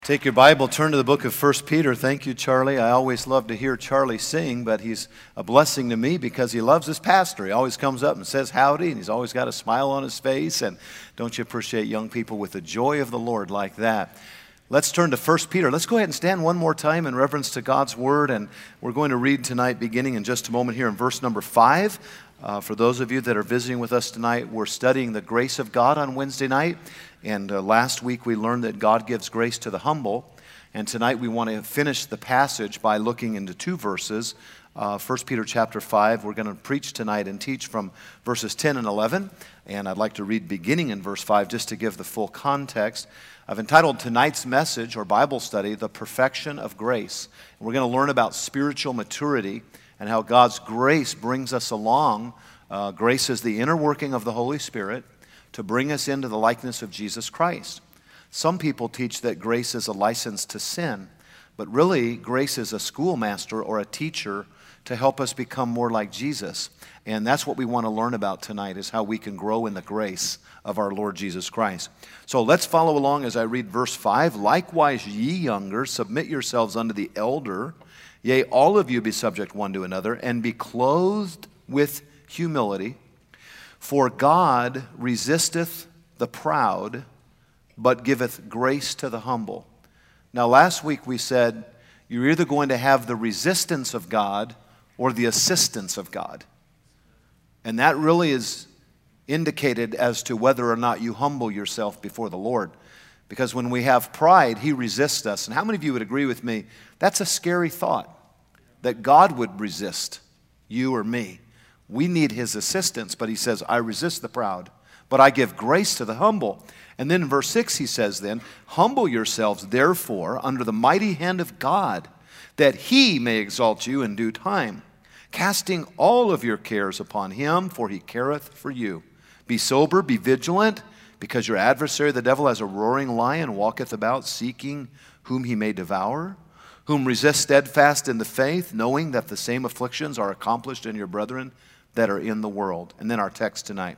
Take your Bible, turn to the book of 1 Peter. Thank you, Charlie. I always love to hear Charlie sing, but he's a blessing to me because he loves his pastor. He always comes up and says howdy, and he's always got a smile on his face. And don't you appreciate young people with the joy of the Lord like that? Let's turn to 1 Peter. Let's go ahead and stand one more time in reverence to God's Word, and we're going to read tonight beginning in just a moment here in verse number 5. For those of you that are visiting with us tonight, we're studying the grace of God on Wednesday night. And last week we learned that God gives grace to the humble. And tonight we want to finish the passage by looking into two verses. 1 Peter chapter 5, we're going to preach tonight and teach from verses 10 and 11. And I'd like to read beginning in verse 5 just to give the full context. I've entitled tonight's message or Bible study, The Perfection of Grace. And we're going to learn about spiritual maturity and how God's grace brings us along. Grace is the inner working of the Holy Spirit to bring us into the likeness of Jesus Christ. Some people teach that grace is a license to sin, but really grace is a schoolmaster or a teacher to help us become more like Jesus. And that's what we want to learn about tonight, is how we can grow in the grace of our Lord Jesus Christ. So let's follow along as I read verse 5. Likewise, ye younger, submit yourselves unto the elder. Yea, all of you be subject one to another, and be clothed with humility. For God resisteth the proud, but giveth grace to the humble. Now, last week we said you're either going to have the resistance of God or the assistance of God. And that really is indicated as to whether or not you humble yourself before the Lord. Because when we have pride, He resists us. And how many of you would agree with me? That's a scary thought, that God would resist you or me. We need His assistance, but He says, I resist the proud, but I give grace to the humble. And then in verse 6 He says then, humble yourselves therefore under the mighty hand of God, that He may exalt you in due time, casting all of your cares upon Him, for He careth for you. Be sober, be vigilant, because your adversary the devil as a roaring lion walketh about, seeking whom he may devour, whom resist steadfast in the faith, knowing that the same afflictions are accomplished in your brethren that are in the world. And then our text tonight.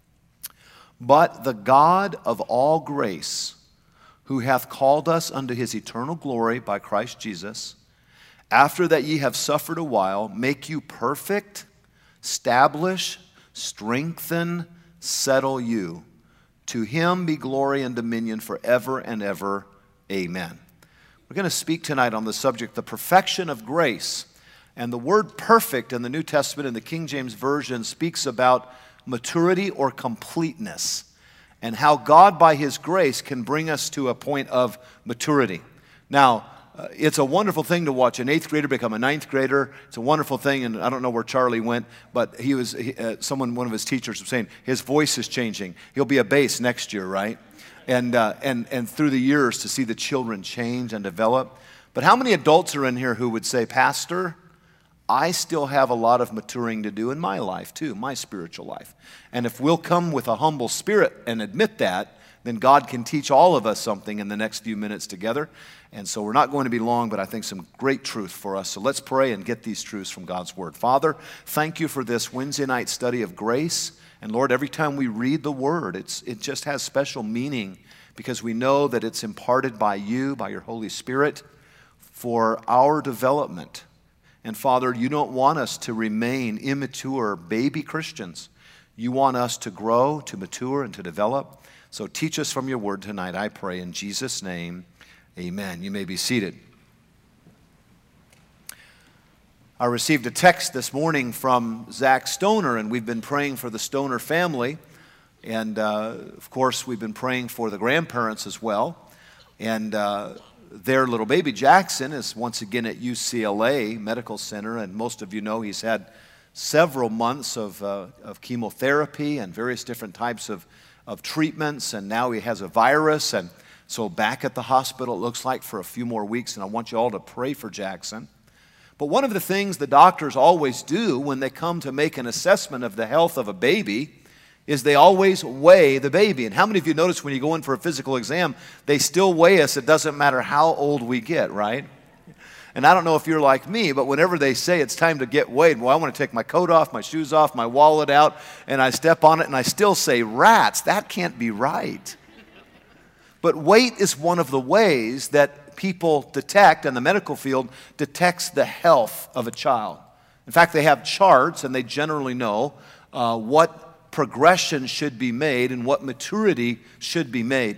But the God of all grace, who hath called us unto His eternal glory by Christ Jesus, after that ye have suffered a while, make you perfect, establish, strengthen, settle you. To Him be glory and dominion forever and ever. Amen. We're going to speak tonight on the subject, the perfection of grace. And the word perfect in the New Testament in the King James Version speaks about maturity or completeness, and how God by His grace can bring us to a point of maturity. Now, it's a wonderful thing to watch an 8th grader become a 9th grader. It's a wonderful thing, and I don't know where Charlie went, but one of his teachers was saying his voice is changing. He'll be a bass next year, right? And through the years to see the children change and develop. But how many adults are in here who would say, Pastor, I still have a lot of maturing to do in my life too, my spiritual life. And if we'll come with a humble spirit and admit that, then God can teach all of us something in the next few minutes together. And so we're not going to be long, but I think some great truth for us. So let's pray and get these truths from God's Word. Father, thank you for this Wednesday night study of grace. And Lord, every time we read the Word, it just has special meaning because we know that it's imparted by you, by your Holy Spirit, for our development. And Father, you don't want us to remain immature baby Christians. You want us to grow, to mature, and to develop. So teach us from your word tonight, I pray in Jesus' name. Amen. You may be seated. I received a text this morning from Zach Stoner, and we've been praying for the Stoner family. And, of course, we've been praying for the grandparents as well. And their little baby Jackson is once again at UCLA Medical Center, and most of you know he's had several months of chemotherapy and various different types of treatments, and now he has a virus, and so back at the hospital it looks like for a few more weeks, and I want you all to pray for Jackson. But one of the things the doctors always do when they come to make an assessment of the health of a baby is they always weigh the baby. And how many of you notice when you go in for a physical exam, they still weigh us, it doesn't matter how old we get, right? And I don't know if you're like me, but whenever they say it's time to get weighed, well, I want to take my coat off, my shoes off, my wallet out, and I step on it, and I still say, rats, that can't be right. But weight is one of the ways that people detect, and the medical field detects the health of a child. In fact, they have charts, and they generally know what progression should be made and what maturity should be made.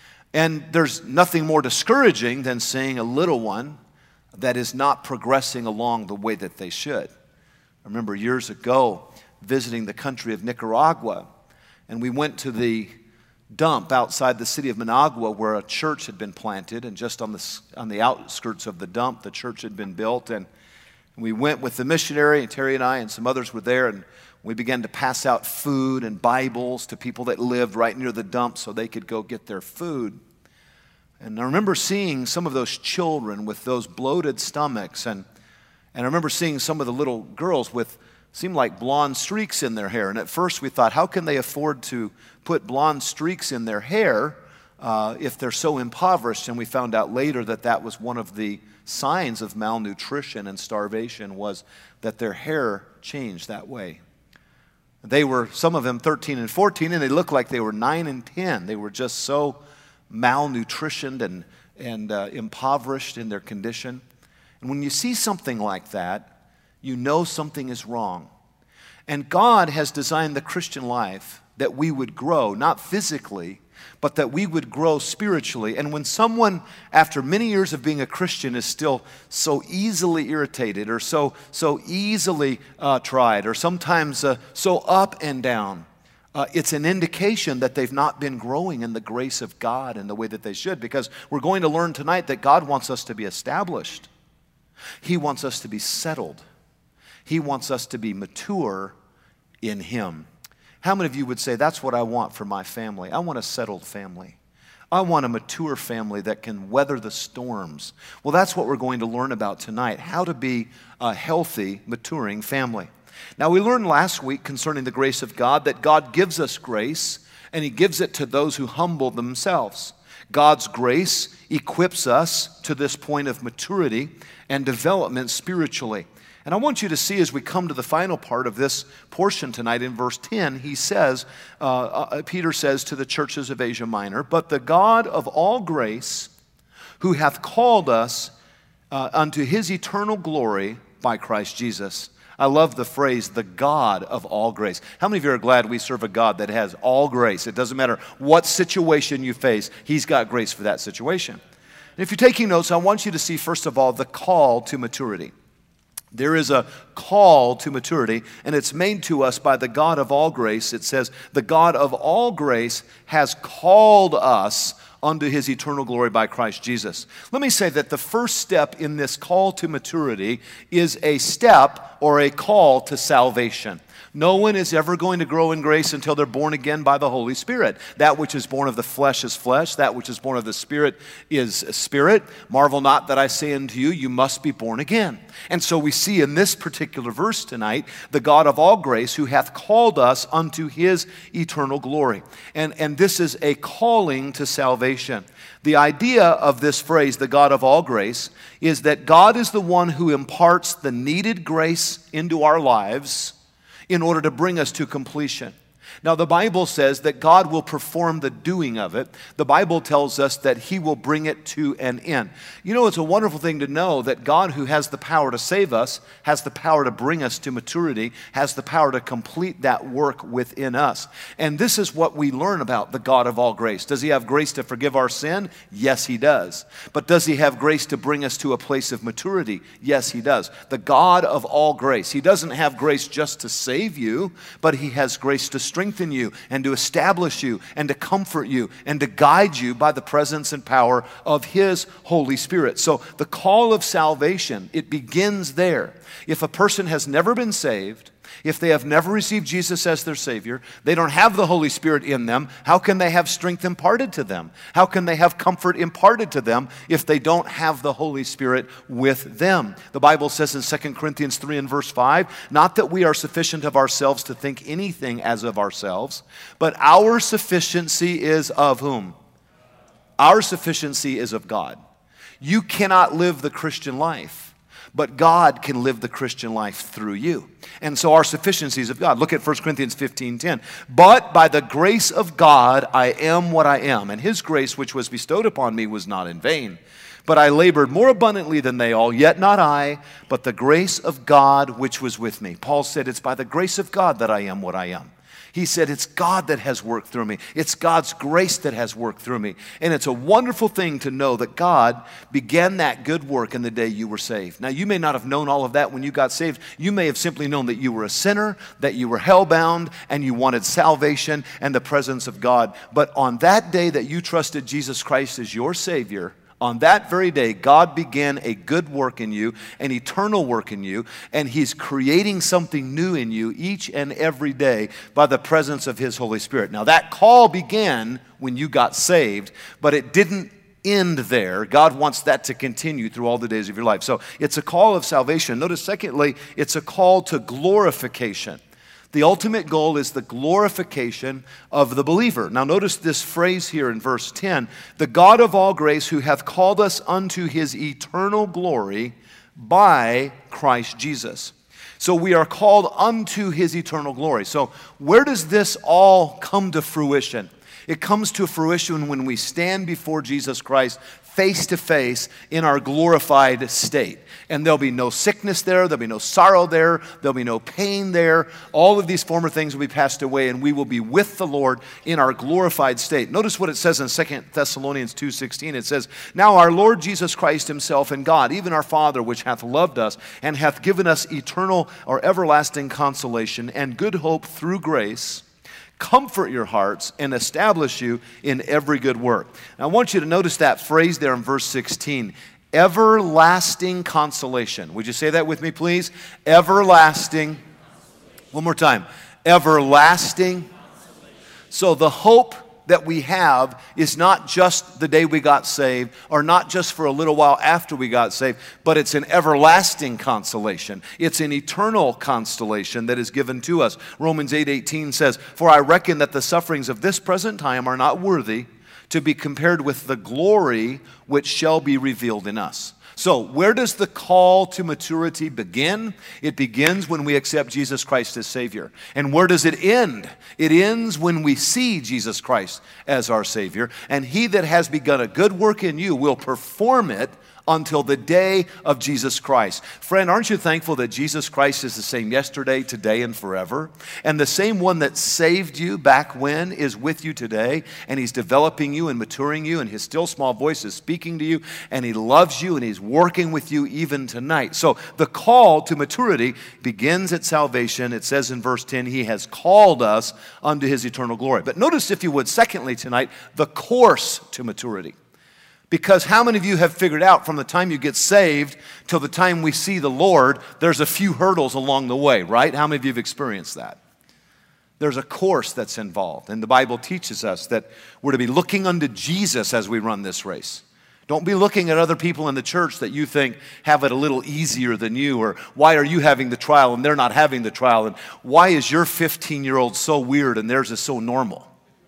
And there's nothing more discouraging than seeing a little one that is not progressing along the way that they should. I remember years ago visiting the country of Nicaragua, and we went to the dump outside the city of Managua where a church had been planted, and just on the outskirts of the dump, the church had been built. And we went with the missionary, and Terry and I and some others were there, and we began to pass out food and Bibles to people that lived right near the dump so they could go get their food. And I remember seeing some of those children with those bloated stomachs, and I remember seeing some of the little girls with seemed like blonde streaks in their hair. And at first we thought, how can they afford to put blonde streaks in their hair if they're so impoverished? And we found out later that that was one of the signs of malnutrition and starvation, was that their hair changed that way. They were, some of them 13 and 14, and they looked like they were 9 and 10. They were just so malnutritioned and impoverished in their condition. And when you see something like that, you know something is wrong. And God has designed the Christian life that we would grow, not physically, but that we would grow spiritually. And when someone, after many years of being a Christian, is still so easily irritated or so easily tried, or sometimes so up and down, it's an indication that they've not been growing in the grace of God in the way that they should, because we're going to learn tonight that God wants us to be established. He wants us to be settled. He wants us to be mature in Him. How many of you would say, that's what I want for my family? I want a settled family. I want a mature family that can weather the storms. Well, that's what we're going to learn about tonight, how to be a healthy, maturing family. Now, we learned last week concerning the grace of God that God gives us grace, and He gives it to those who humble themselves. God's grace equips us to this point of maturity and development spiritually. And I want you to see, as we come to the final part of this portion tonight, in verse 10, he says, Peter says to the churches of Asia Minor, "But the God of all grace, who hath called us unto His eternal glory by Christ Jesus." I love the phrase, the God of all grace. How many of you are glad we serve a God that has all grace? It doesn't matter what situation you face, He's got grace for that situation. And if you're taking notes, I want you to see, first of all, the call to maturity. There is a call to maturity, and it's made to us by the God of all grace. It says, the God of all grace has called us unto His eternal glory by Christ Jesus. Let me say that the first step in this call to maturity is a step or a call to salvation. No one is ever going to grow in grace until they're born again by the Holy Spirit. That which is born of the flesh is flesh. That which is born of the Spirit is spirit. Marvel not that I say unto you, you must be born again. And so we see in this particular verse tonight, the God of all grace, who hath called us unto His eternal glory. And this is a calling to salvation. The idea of this phrase, the God of all grace, is that God is the one who imparts the needed grace into our lives in order to bring us to completion. Now, the Bible says that God will perform the doing of it. The Bible tells us that He will bring it to an end. You know, it's a wonderful thing to know that God, who has the power to save us, has the power to bring us to maturity, has the power to complete that work within us. And this is what we learn about the God of all grace. Does He have grace to forgive our sin? Yes, He does. But does He have grace to bring us to a place of maturity? Yes, He does. The God of all grace. He doesn't have grace just to save you, but He has grace to strengthen you and to establish you and to comfort you and to guide you by the presence and power of His Holy Spirit. So the call of salvation, it begins there. If a person has never been saved, if they have never received Jesus as their Savior, they don't have the Holy Spirit in them, how can they have strength imparted to them? How can they have comfort imparted to them if they don't have the Holy Spirit with them? The Bible says in 2 Corinthians 3 and verse 5, not that we are sufficient of ourselves to think anything as of ourselves, but our sufficiency is of whom? Our sufficiency is of God. You cannot live the Christian life But God can live the Christian life through you. And so our sufficiency is of God. Look at 1 Corinthians 15:10. But by the grace of God I am what I am, and his grace which was bestowed upon me was not in vain. But I labored more abundantly than they all, yet not I, but the grace of God which was with me. Paul said, it's by the grace of God that I am what I am. He said, it's God that has worked through me. It's God's grace that has worked through me. And it's a wonderful thing to know that God began that good work in the day you were saved. Now, you may not have known all of that when you got saved. You may have simply known that you were a sinner, that you were hell-bound, and you wanted salvation and the presence of God. But on that day that you trusted Jesus Christ as your Savior, on that very day, God began a good work in you, an eternal work in you, and he's creating something new in you each and every day by the presence of his Holy Spirit. Now, that call began when you got saved, but it didn't end there. God wants that to continue through all the days of your life. So it's a call of salvation. Notice, secondly, it's a call to glorification. The ultimate goal is the glorification of the believer. Now notice this phrase here in verse 10, the God of all grace who hath called us unto his eternal glory by Christ Jesus. So we are called unto his eternal glory. So where does this all come to fruition? It comes to fruition when we stand before Jesus Christ face to face in our glorified state. And there'll be no sickness there, there'll be no sorrow there, there'll be no pain there. All of these former things will be passed away, and we will be with the Lord in our glorified state. Notice what it says in 2 Thessalonians 2:16. It says, now our Lord Jesus Christ himself and God, even our Father, which hath loved us and hath given us eternal or everlasting consolation and good hope through grace, comfort your hearts and establish you in every good work. Now, I want you to notice that phrase there in verse 16, everlasting consolation. Would you say that with me, please? Everlasting. One more time. Everlasting. So the hope that we have is not just the day we got saved or not just for a little while after we got saved, but it's an everlasting consolation. It's an eternal consolation that is given to us. Romans 8:18 says, for I reckon that the sufferings of this present time are not worthy to be compared with the glory which shall be revealed in us. So where does the call to maturity begin? It begins when we accept Jesus Christ as Savior. And where does it end? It ends when we see Jesus Christ as our Savior. And he that has begun a good work in you will perform it until the day of Jesus Christ. Friend, aren't you thankful that Jesus Christ is the same yesterday, today, and forever? And the same one that saved you back when is with you today, and he's developing you and maturing you, and his still small voice is speaking to you, and he loves you, and he's working with you even tonight. So the call to maturity begins at salvation. It says in verse 10, he has called us unto his eternal glory. But notice, if you would, secondly tonight, the course to maturity. Because how many of you have figured out from the time you get saved till the time we see the Lord, there's a few hurdles along the way, right? How many of you have experienced that? There's a course that's involved, and the Bible teaches us that we're to be looking unto Jesus as we run this race. Don't be looking at other people in the church that you think have it a little easier than you, or why are you having the trial and they're not having the trial, and why is your 15-year-old so weird and theirs is so normal,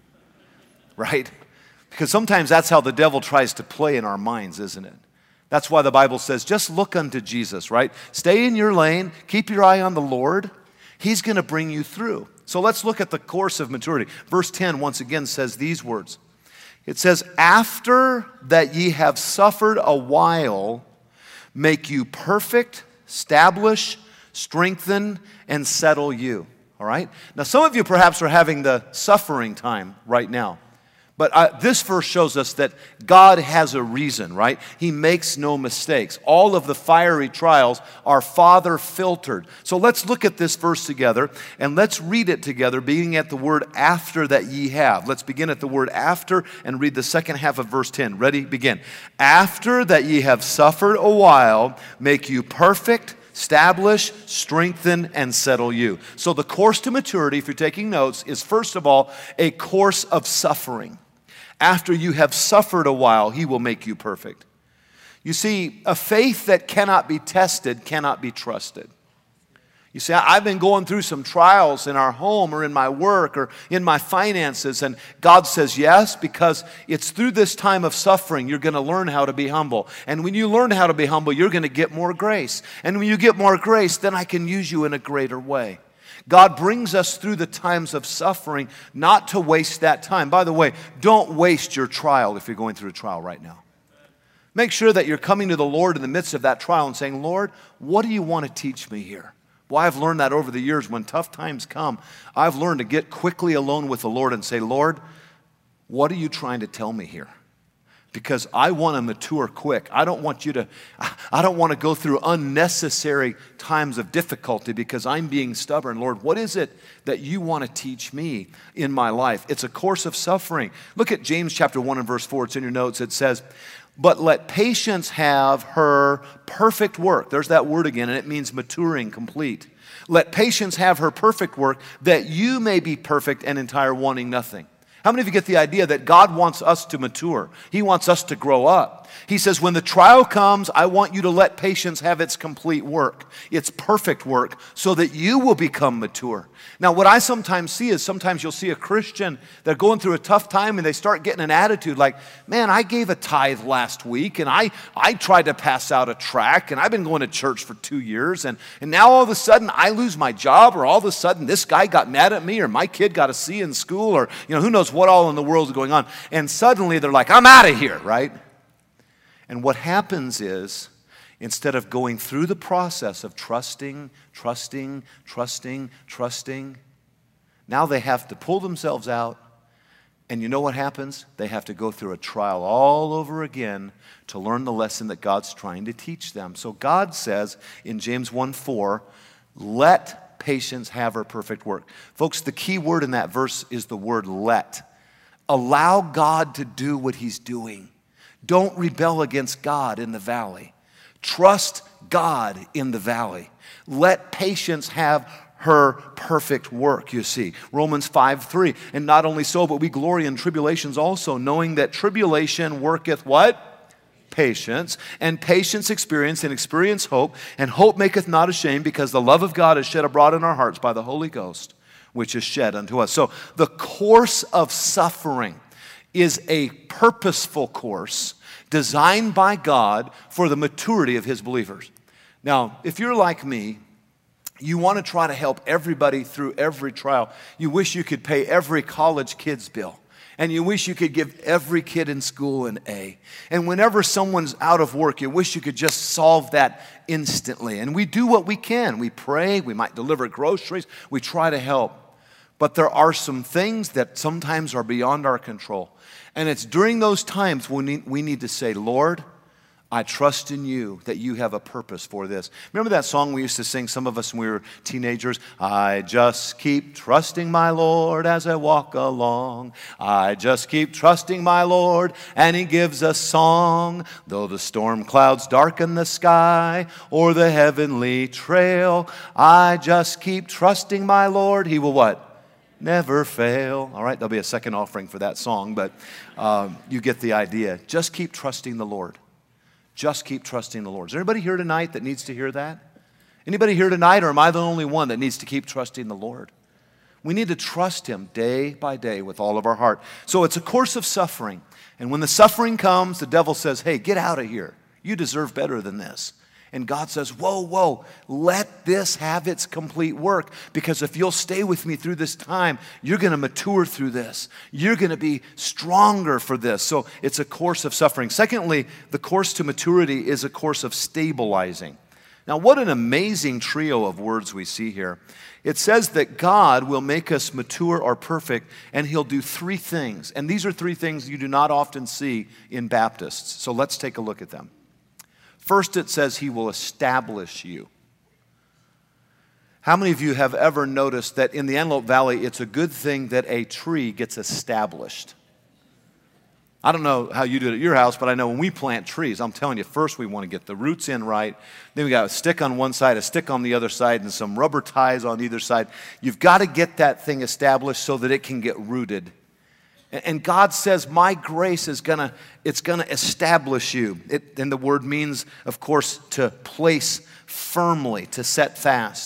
right? Because sometimes that's how the devil tries to play in our minds, isn't it? That's why the Bible says, just look unto Jesus, right? Stay in your lane. Keep your eye on the Lord. He's going to bring you through. So let's look at the course of maturity. Verse 10 once again says these words. It says, after that ye have suffered a while, make you perfect, establish, strengthen, and settle you. All right? Now some of you perhaps are having the suffering time right now. But this verse shows us that God has a reason, right? He makes no mistakes. All of the fiery trials are Father filtered. So let's look at this verse together, and let's read it together, beginning at the word after that ye have. Let's begin at the word after and read the second half of verse 10. Ready? Begin. After that ye have suffered a while, make you perfect, establish, strengthen, and settle you. So the course to maturity, if you're taking notes, is first of all a course of suffering. After you have suffered a while, he will make you perfect. You see, a faith that cannot be tested cannot be trusted. You say, I've been going through some trials in our home or in my work or in my finances. And God says, yes, because it's through this time of suffering you're going to learn how to be humble. And when you learn how to be humble, you're going to get more grace. And when you get more grace, then I can use you in a greater way. God brings us through the times of suffering not to waste that time. By the way, don't waste your trial if you're going through a trial right now. Make sure that you're coming to the Lord in the midst of that trial and saying, Lord, what do you want to teach me here? Well, I've learned that over the years. When tough times come, I've learned to get quickly alone with the Lord and say, Lord, what are you trying to tell me here? Because I want to mature quick. I don't want to go through unnecessary times of difficulty because I'm being stubborn. Lord, what is it that you want to teach me in my life? It's a course of suffering. Look at James chapter 1 and verse 4. It's in your notes. It says, but let patience have her perfect work. There's that word again, and it means maturing, complete. Let patience have her perfect work, that you may be perfect and entire, wanting nothing. How many of you get the idea that God wants us to mature? He wants us to grow up. He says, when the trial comes, I want you to let patience have its complete work, its perfect work, so that you will become mature. Now, what I sometimes see is sometimes you'll see a Christian, they're going through a tough time and they start getting an attitude like, man, I gave a tithe last week and I tried to pass out a tract and I've been going to church for 2 years and now all of a sudden I lose my job, or all of a sudden this guy got mad at me, or my kid got a C in school, or who knows what all in the world is going on. And suddenly they're like, I'm out of here, right? And what happens is, instead of going through the process of trusting, now they have to pull themselves out. And you know what happens? They have to go through a trial all over again to learn the lesson that God's trying to teach them. So God says in James 1:4, let patience have her perfect work. Folks, the key word in that verse is the word let. Allow God to do what He's doing. Don't rebel against God in the valley. Trust God in the valley. Let patience have her perfect work, you see. Romans 5:3. And not only so, but we glory in tribulations also, knowing that tribulation worketh what? Patience. And patience experience, and experience hope. And hope maketh not ashamed, because the love of God is shed abroad in our hearts by the Holy Ghost, which is shed unto us. So the course of suffering is a purposeful course designed by God for the maturity of His believers. Now, if you're like me, you want to try to help everybody through every trial. You wish you could pay every college kid's bill. And you wish you could give every kid in school an A. And whenever someone's out of work, you wish you could just solve that instantly. And we do what we can. We pray, we might deliver groceries, we try to help. But there are some things that sometimes are beyond our control. And it's during those times when we need to say, Lord, I trust in you that you have a purpose for this. Remember that song we used to sing, some of us when we were teenagers? I just keep trusting my Lord as I walk along. I just keep trusting my Lord, and He gives us song. Though the storm clouds darken the sky or the heavenly trail, I just keep trusting my Lord. He will what? Never fail. All right, there'll be a second offering for that song, but you get the idea. Just keep trusting the Lord. Just keep trusting the Lord. Is there anybody here tonight that needs to hear that? Anybody here tonight, or am I the only one that needs to keep trusting the Lord? We need to trust Him day by day with all of our heart. So it's a course of suffering. And when the suffering comes, the devil says, hey, get out of here. You deserve better than this. And God says, whoa, let this have its complete work, because if you'll stay with me through this time, you're going to mature through this. You're going to be stronger for this. So it's a course of suffering. Secondly, the course to maturity is a course of stabilizing. Now, what an amazing trio of words we see here. It says that God will make us mature or perfect, and He'll do three things. And these are three things you do not often see in Baptists. So let's take a look at them. First, it says He will establish you. How many of you have ever noticed that in the Antelope Valley, it's a good thing that a tree gets established? I don't know how you do it at your house, but I know when we plant trees, I'm telling you, first we want to get the roots in right. Then we got a stick on one side, a stick on the other side, and some rubber ties on either side. You've got to get that thing established so that it can get rooted. And God says, my grace is gonna establish you. And the word means, of course, to place firmly, to set fast.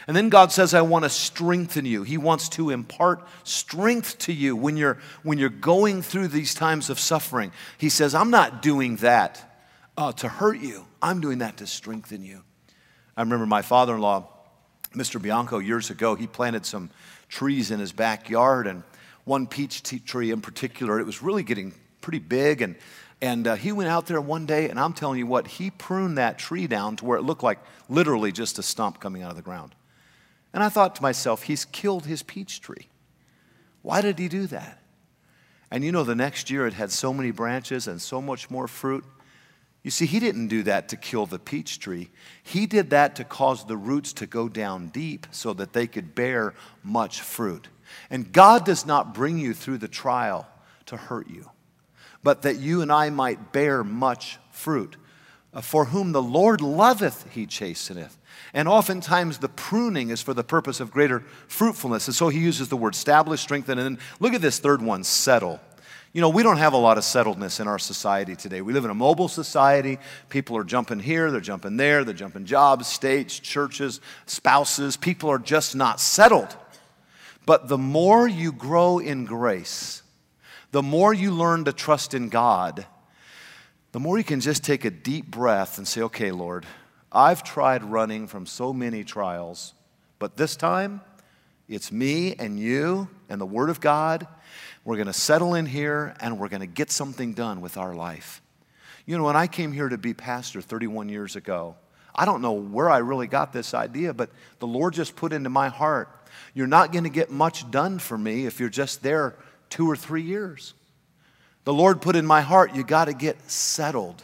And then God says, I want to strengthen you. He wants to impart strength to you when you're going through these times of suffering. He says, I'm not doing that to hurt you. I'm doing that to strengthen you. I remember my father-in-law, Mr. Bianco, years ago, he planted some trees in his backyard, and one peach tree in particular, it was really getting pretty big, and he went out there one day, and I'm telling you what, he pruned that tree down to where it looked like literally just a stump coming out of the ground. And I thought to myself, he's killed his peach tree. Why did he do that? And you know, the next year it had so many branches and so much more fruit. You see, he didn't do that to kill the peach tree. He did that to cause the roots to go down deep so that they could bear much fruit. And God does not bring you through the trial to hurt you, but that you and I might bear much fruit. For whom the Lord loveth, he chasteneth. And oftentimes the pruning is for the purpose of greater fruitfulness. And so he uses the word establish, strengthen, and then look at this third one, settle. You know, we don't have a lot of settledness in our society today. We live in a mobile society. People are jumping here, they're jumping there, they're jumping jobs, states, churches, spouses. People are just not settled. But the more you grow in grace, the more you learn to trust in God, the more you can just take a deep breath and say, okay, Lord, I've tried running from so many trials, but this time it's me and you and the Word of God. We're going to settle in here and we're going to get something done with our life. You know, when I came here to be pastor 31 years ago, I don't know where I really got this idea, but the Lord just put into my heart, you're not going to get much done for me if you're just there 2 or 3 years. The Lord put in my heart, you got to get settled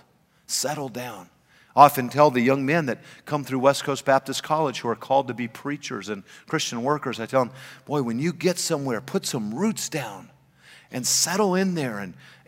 down. I often tell the young men that come through West Coast Baptist College who are called to be preachers and Christian workers, I tell them, boy, when you get somewhere, put some roots down and settle in there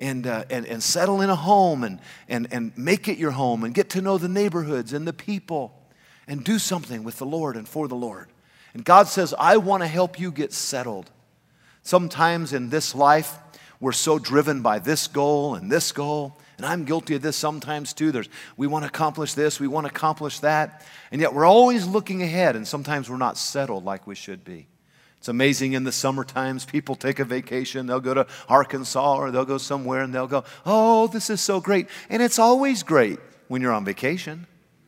and settle in a home and make it your home and get to know the neighborhoods and the people and do something with the Lord and for the Lord. And God says, I want to help you get settled. Sometimes in this life, we're so driven by this goal, and I'm guilty of this sometimes too. We want to accomplish this, we want to accomplish that, and yet we're always looking ahead, and sometimes we're not settled like we should be. It's amazing in the summer times, people take a vacation, they'll go to Arkansas or they'll go somewhere and they'll go, oh, this is so great. And it's always great when you're on vacation.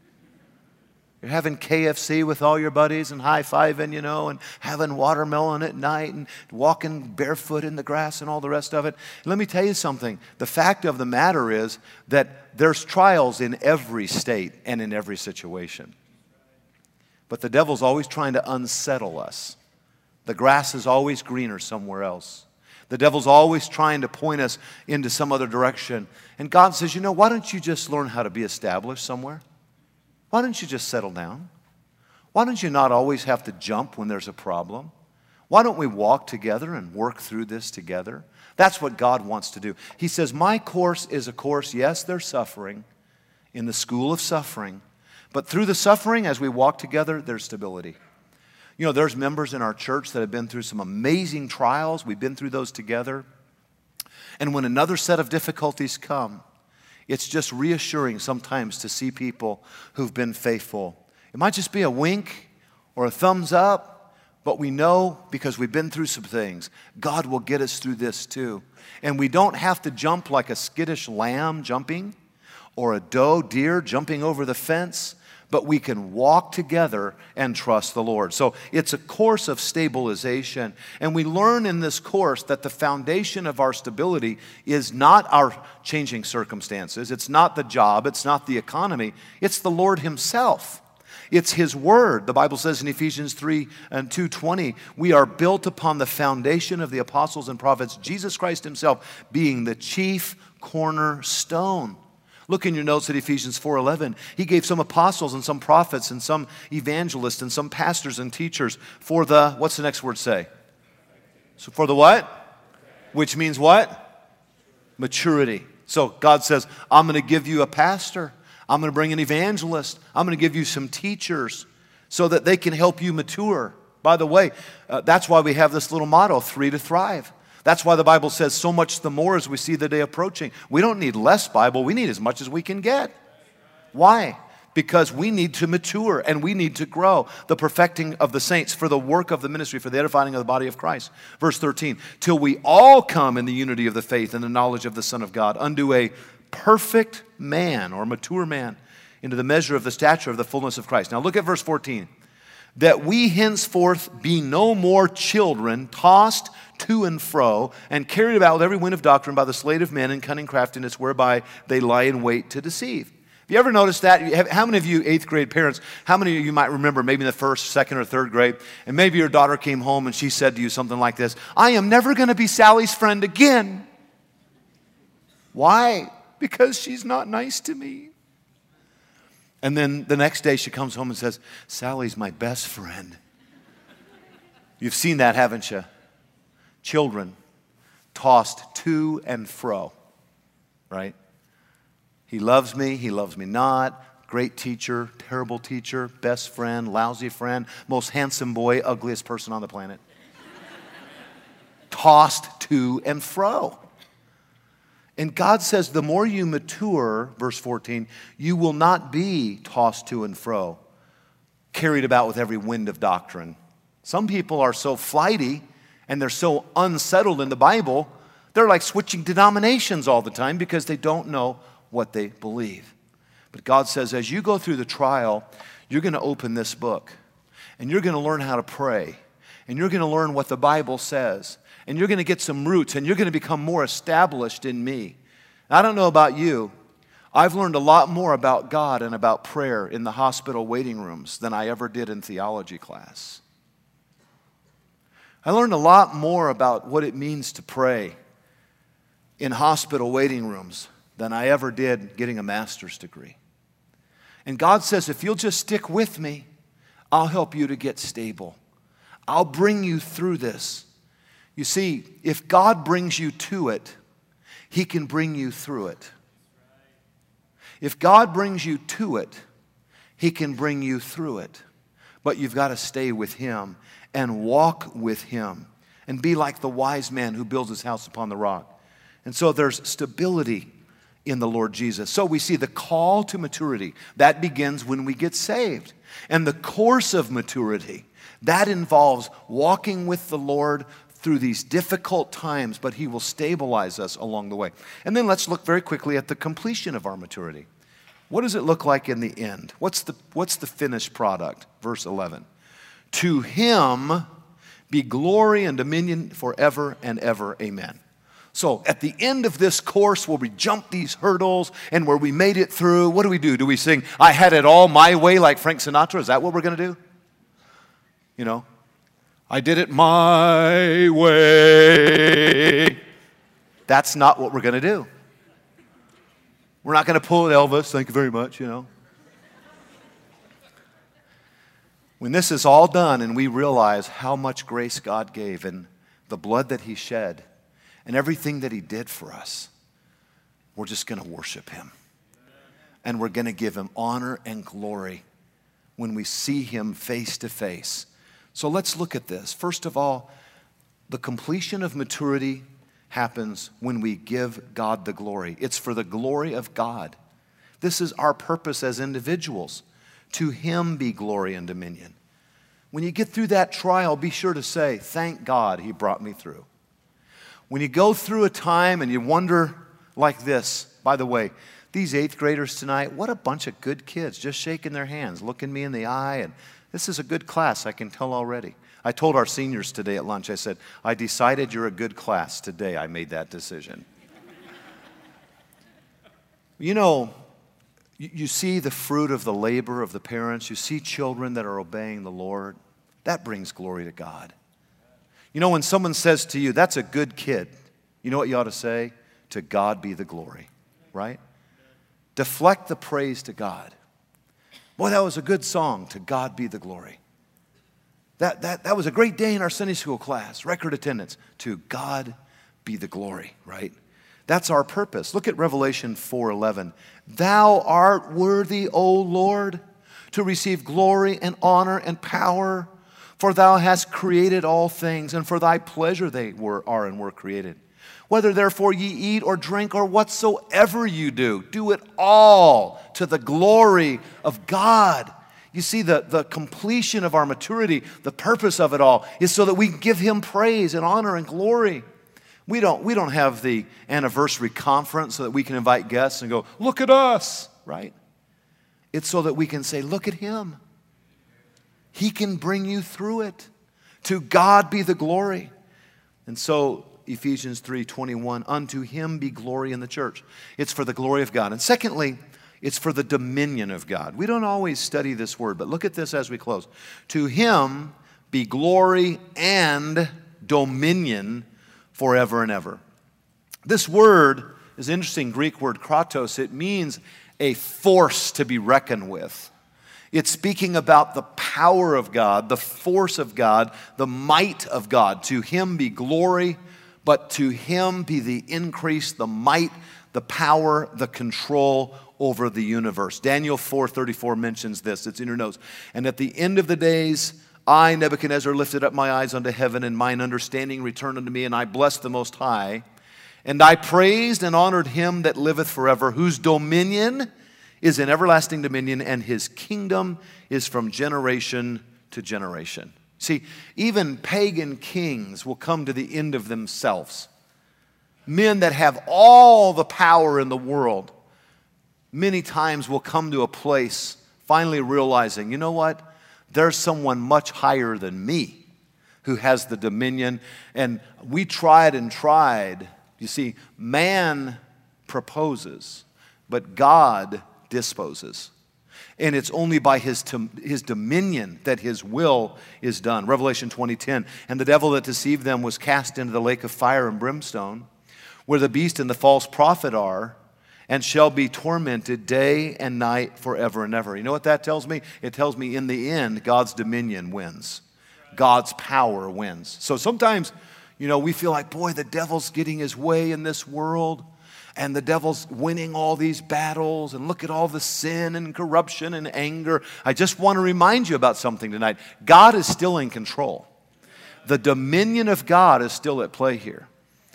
You're having KFC with all your buddies and high-fiving, you know, and having watermelon at night and walking barefoot in the grass and all the rest of it. Let me tell you something. The fact of the matter is that there's trials in every state and in every situation. But the devil's always trying to unsettle us. The grass is always greener somewhere else. The devil's always trying to point us into some other direction. And God says, you know, why don't you just learn how to be established somewhere? Why don't you just settle down? Why don't you not always have to jump when there's a problem? Why don't we walk together and work through this together? That's what God wants to do. He says, my course is a course, yes, there's suffering, in the school of suffering, but through the suffering, as we walk together, there's stability. You know, there's members in our church that have been through some amazing trials. We've been through those together. And when another set of difficulties come, it's just reassuring sometimes to see people who've been faithful. It might just be a wink or a thumbs up, but we know because we've been through some things, God will get us through this too. And we don't have to jump like a skittish lamb jumping or a deer jumping over the fence, but we can walk together and trust the Lord. So it's a course of stabilization. And we learn in this course that the foundation of our stability is not our changing circumstances. It's not the job. It's not the economy. It's the Lord Himself. It's His Word. The Bible says in Ephesians 3 and 2:20, we are built upon the foundation of the apostles and prophets, Jesus Christ Himself being the chief cornerstone. Look in your notes at Ephesians 4:11. He gave some apostles and some prophets and some evangelists and some pastors and teachers for the, what's the next word say? So for the what? Which means what? Maturity. So God says, I'm going to give you a pastor. I'm going to bring an evangelist. I'm going to give you some teachers so that they can help you mature. By the way, that's why we have this little motto, 3 to thrive. That's why the Bible says so much the more as we see the day approaching. We don't need less Bible. We need as much as we can get. Why? Because we need to mature and we need to grow, the perfecting of the saints for the work of the ministry, for the edifying of the body of Christ. Verse 13, till we all come in the unity of the faith and the knowledge of the Son of God, unto a perfect man or mature man, into the measure of the stature of the fullness of Christ. Now look at verse 14. That we henceforth be no more children, tossed to and fro, and carried about with every wind of doctrine by the sleight of men and cunning craftiness, whereby they lie in wait to deceive. Have you ever noticed that? How many of you 8th grade parents, how many of you might remember maybe in the 1st, 2nd, or 3rd grade, and maybe your daughter came home and she said to you something like this, I am never going to be Sally's friend again. Why? Because she's not nice to me. And then the next day she comes home and says, Sally's my best friend. You've seen that, haven't you? Children tossed to and fro, right? He loves me not, great teacher, terrible teacher, best friend, lousy friend, most handsome boy, ugliest person on the planet. Tossed to and fro. And God says the more you mature, verse 14, you will not be tossed to and fro, carried about with every wind of doctrine. Some people are so flighty and they're so unsettled in the Bible, they're like switching denominations all the time because they don't know what they believe. But God says as you go through the trial, you're going to open this book and you're going to learn how to pray and you're going to learn what the Bible says and you're going to get some roots and you're going to become more established in me. I don't know about you, I've learned a lot more about God and about prayer in the hospital waiting rooms than I ever did in theology class. I learned a lot more about what it means to pray in hospital waiting rooms than I ever did getting a master's degree. And God says, if you'll just stick with me, I'll help you to get stable. I'll bring you through this. You see, if God brings you to it, He can bring you through it. If God brings you to it, He can bring you through it. But you've got to stay with Him and walk with Him and be like the wise man who builds his house upon the rock. And so there's stability in the Lord Jesus. So we see the call to maturity. That begins when we get saved. And the course of maturity, that involves walking with the Lord through these difficult times, but He will stabilize us along the way. And then let's look very quickly at the completion of our maturity. What does it look like in the end? What's the finished product? Verse 11. To Him be glory and dominion forever and ever. Amen. So at the end of this course where we jump these hurdles and where we made it through, what do? Do we sing, I had it all my way like Frank Sinatra? Is that what we're going to do? You know, I did it my way. That's not what we're going to do. We're not going to pull Elvis, thank you very much, you know. When this is all done and we realize how much grace God gave and the blood that He shed, and everything that He did for us, we're just going to worship Him. And we're going to give Him honor and glory when we see Him face to face. So let's look at this. First of all, the completion of maturity happens when we give God the glory. It's for the glory of God. This is our purpose as individuals. To Him be glory and dominion. When you get through that trial, be sure to say, thank God He brought me through. When you go through a time and you wonder like this, by the way, these 8th graders tonight, what a bunch of good kids, just shaking their hands, looking me in the eye, and this is a good class, I can tell already. I told our seniors today at lunch, I said, I decided you're a good class. Today I made that decision. You know, you see the fruit of the labor of the parents, you see children that are obeying the Lord, that brings glory to God. You know, when someone says to you, that's a good kid, you know what you ought to say? To God be the glory, right? Deflect the praise to God. Boy, that was a good song. To God be the glory. That was a great day in our Sunday school class. Record attendance. To God be the glory, right? That's our purpose. Look at Revelation 4:11. Thou art worthy, O Lord, to receive glory and honor and power, for Thou hast created all things, and for Thy pleasure they are and were created. Whether therefore ye eat or drink or whatsoever you do it all to the glory of God. You see, the completion of our maturity, the purpose of it all, is so that we can give Him praise and honor and glory. We don't have the anniversary conference so that we can invite guests and go, look at us, right? It's so that we can say, look at Him. He can bring you through it. To God be the glory. And so, Ephesians 3:21, unto Him be glory in the church. It's for the glory of God. And secondly, it's for the dominion of God. We don't always study this word, but look at this as we close. To Him be glory and dominion forever and ever. This word is an interesting Greek word, kratos. It means a force to be reckoned with. It's speaking about the power of God, the force of God, the might of God. To Him be glory, but to Him be the increase, the might, the power, the control over the universe. Daniel 4:34 mentions this. It's in your notes. And at the end of the days, I, Nebuchadnezzar, lifted up my eyes unto heaven, and mine understanding returned unto me, and I blessed the Most High. And I praised and honored Him that liveth forever, whose dominion is an everlasting dominion, and His kingdom is from generation to generation. See, even pagan kings will come to the end of themselves. Men that have all the power in the world, many times will come to a place finally realizing, you know what? There's someone much higher than me who has the dominion. And we tried and tried. You see, man proposes, but God disposes. And it's only by his dominion that His will is done. Revelation 20:10, and the devil that deceived them was cast into the lake of fire and brimstone, where the beast and the false prophet are, and shall be tormented day and night forever and ever. You know what that tells me? It tells me in the end, God's dominion wins. God's power wins. So sometimes, we feel like, boy, the devil's getting his way in this world. And the devil's winning all these battles, and look at all the sin and corruption and anger. I just want to remind you about something tonight. God is still in control. The dominion of God is still at play here.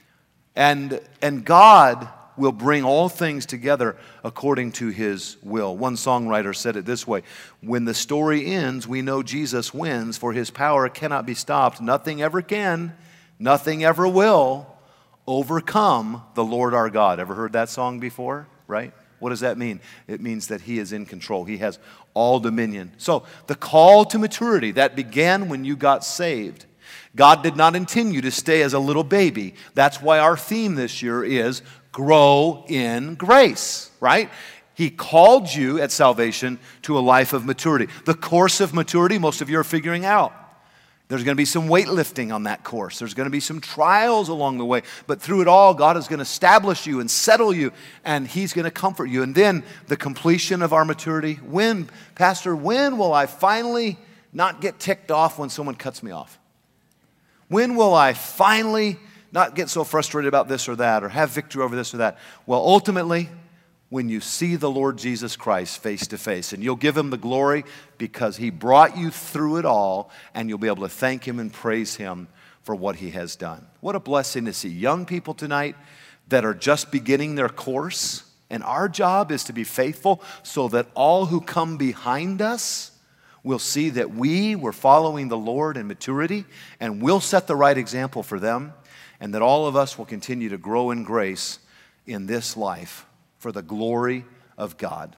And God will bring all things together according to His will. One songwriter said it this way: when the story ends, we know Jesus wins, for His power cannot be stopped. Nothing ever can, nothing ever will overcome the Lord our God. Ever heard that song before? Right? What does that mean? It means that He is in control. He has all dominion. So the call to maturity that began when you got saved. God did not intend you to stay as a little baby. That's why our theme this year is grow in grace, right? He called you at salvation to a life of maturity. The course of maturity, most of you are figuring out. There's going to be some weightlifting on that course. There's going to be some trials along the way. But through it all, God is going to establish you and settle you, and He's going to comfort you. And then the completion of our maturity. Pastor, when will I finally not get ticked off when someone cuts me off? When will I finally not get so frustrated about this or that, or have victory over this or that? Well, ultimately, when you see the Lord Jesus Christ face to face, and you'll give Him the glory because He brought you through it all, and you'll be able to thank Him and praise Him for what He has done. What a blessing to see young people tonight that are just beginning their course, and our job is to be faithful so that all who come behind us will see that we were following the Lord in maturity, and we'll set the right example for them, and that all of us will continue to grow in grace in this life for the glory of God.